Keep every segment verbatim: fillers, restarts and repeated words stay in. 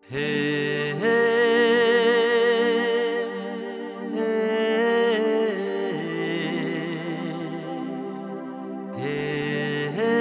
हे हे हे हे हे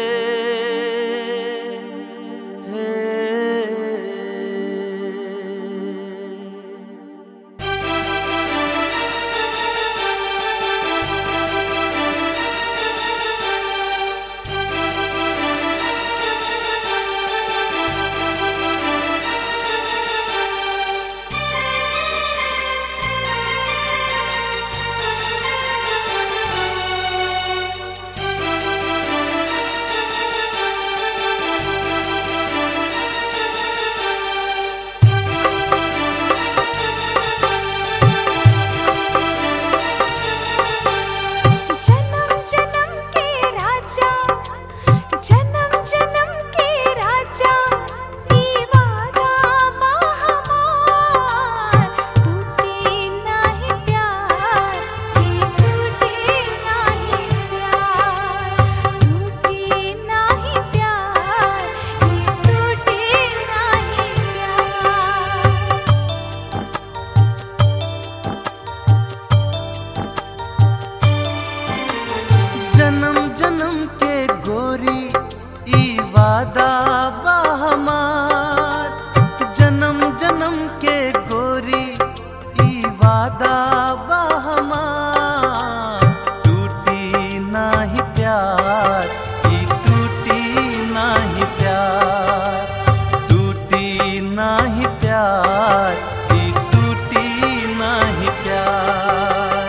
जन्म जन्म के गोरी ई वादा बा हमार, जन्म जन्म के गोरी ई वादा बा हमार। टूटी नाही प्यार, ई टूटी नाही प्यार, टूटी नाही प्यार, ई टूटी नाही प्यार।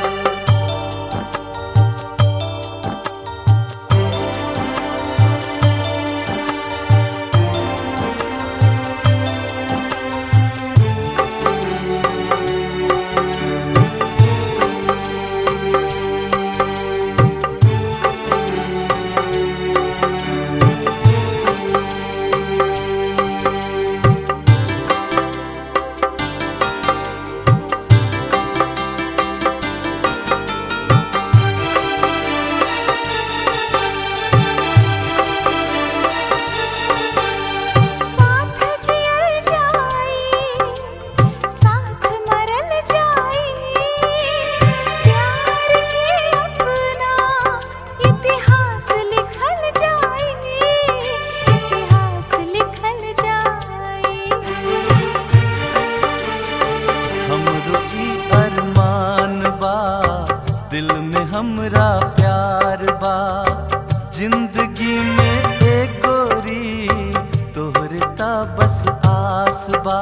दिल में हमरा प्यार बा, जिंदगी में एक गोरी तोहरे ता बस आस बा।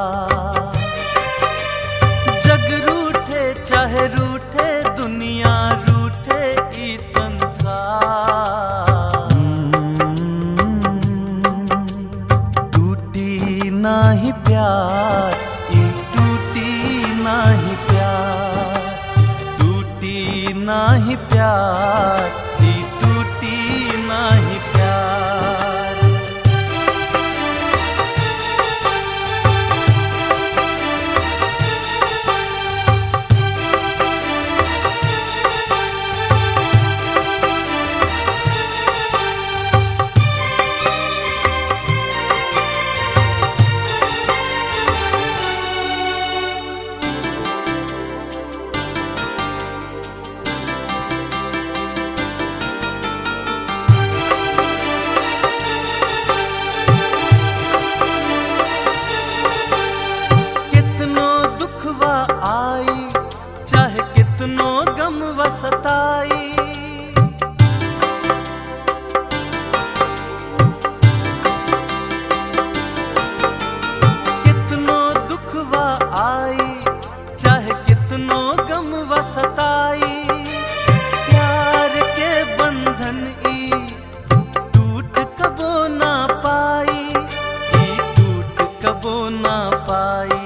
जग रूठे चाहे रूठे दुनिया रूठे ई संसार, टूटी नाही प्यार, ई टूटी नाही प्यार, नाही प्यार, ई टूटी नाही प्यार। आई चाहे कितनो गम व सताई, कितनो दुख व आई चाहे कितनो गम व सताई। प्यार के बंधन ई टूट कबो ना पाई, ई टूट कबो ना पाई।